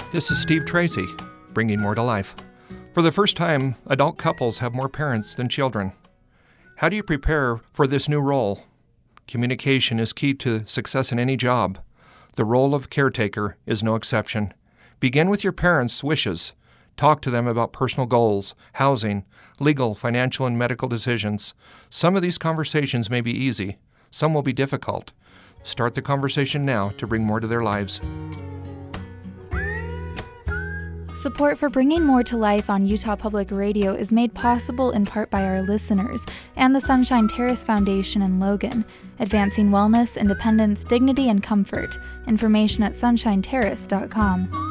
This is Steve Tracy, bringing more to life. For the first time, adult couples have more parents than children. How do you prepare for this new role? Communication is key to success in any job. The role of caretaker is no exception. Begin with your parents' wishes. Talk to them about personal goals, housing, legal, financial, and medical decisions. Some of these conversations may be easy. Some will be difficult. Start the conversation now to bring more to their lives. Support for Bringing More to Life on Utah Public Radio is made possible in part by our listeners and the Sunshine Terrace Foundation in Logan, advancing wellness, independence, dignity, and comfort. Information at sunshineterrace.com.